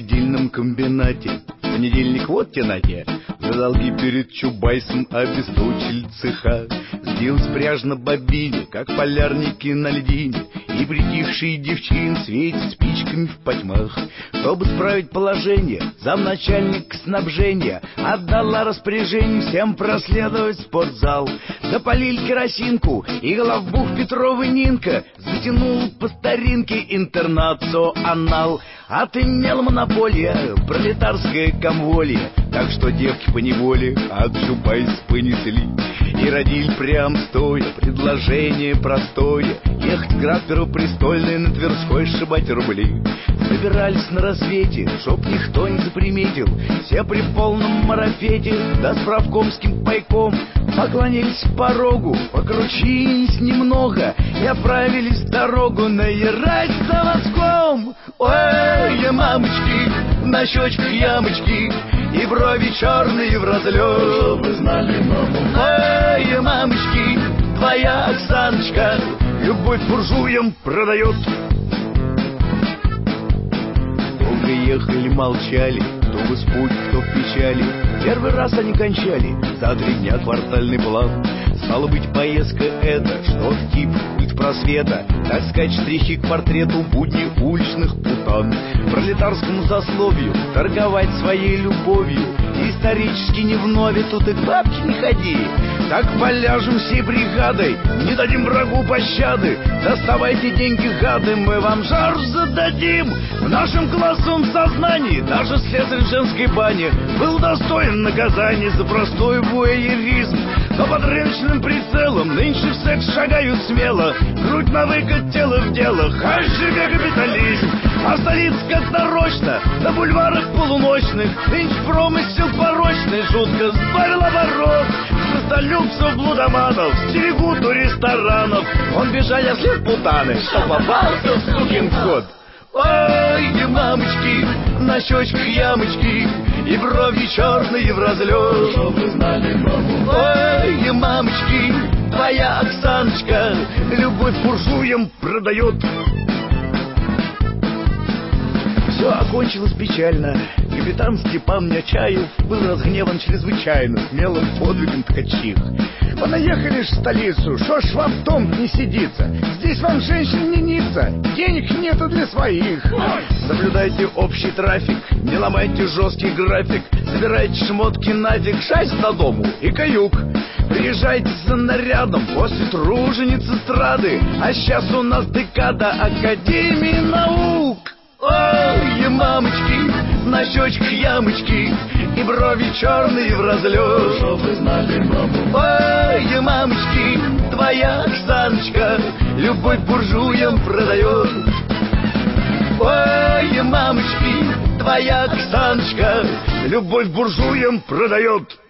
сидельном комбинате. В понедельник вот тенате за долги перед Чубайсом обесточили цеха. Сбилась пряжь на бобине, как полярники на льдине, и притихшие девчин светят спичками в потьмах. Чтобы справить положение, замначальник снабжения отдала распоряжение всем проследовать в спортзал. Запалили керосинку, и главбух Петров и Нинка затянул по старинке интернационал. Отымела монополия пролетарское комволье, так что девки поневоле от Чубайса понесли. И родили прям стоя предложение простое: ехать в град первопрестольный, на Тверской сшибать рубли. Собирались на рассвете, чтоб никто не заприметил, все при полном марафете, да с правкомским пайком. Поклонились порогу, покрутились немного и отправились в дорогу наерать заводском. Ой, мамочки, на щечках ямочки, и брови черные в разлет. Вы знали, маму? Ой, мамочки, твоя Оксаночка любовь буржуям продает. Долго ехали, молчали, кто в испуге, кто в печали. Первый раз они кончали за 3 дня квартальный план. Стало быть, поездка это что-то типа культ просвета, так сказать, штрихи к портрету будни уличных путан. Пролетарскому сословию торговать своей любовью исторически не вновь, тут и к бабке не ходи. Так поляжем всей бригадой, не дадим врагу пощады. Доставайте деньги, гады, мы вам жар зададим. В нашем классовом сознании даже слесарь в женской бане был достоин наказания за простой вуайеризм. Но под рыночным прицелом нынче в секс шагают смело, грудь на выкат, тело в дело, хай себе капитализм. А столица как нарочно, на бульварах полуночных нынче промысел порочный жутко сбавил оборот. Сластолюбцев, блудоманов стерегут у ресторанов. Он бежал, я след путаны, что попался в сукин кот. Ой, мамочки, на щечках ямочки, и брови черные в разлет. Что вы знали, маму? Ой, мамочки, твоя Оксаночка любовь буржуям продает. Все окончилось печально. Капитан Степан Нечаев был разгневан чрезвычайно смелым подвигом ткачих. Понаехали ж в столицу, шо ж вам в том не сидится? Здесь вам женщин не нится, денег нету для своих. Соблюдайте общий трафик, не ломайте жесткий график, забирайте шмотки нафиг, шасть до дому и каюк. Приезжайте за нарядом после тружениц эстрады, а сейчас у нас декада Академии наук. Ой, мамочки, на щечках ямочки, и брови черные в разлет. Что вы знали, маму? Ой, мамочки, твоя Оксаночка любовь буржуям продает. Ой, мамочки, твоя Оксаночка любовь буржуям продает.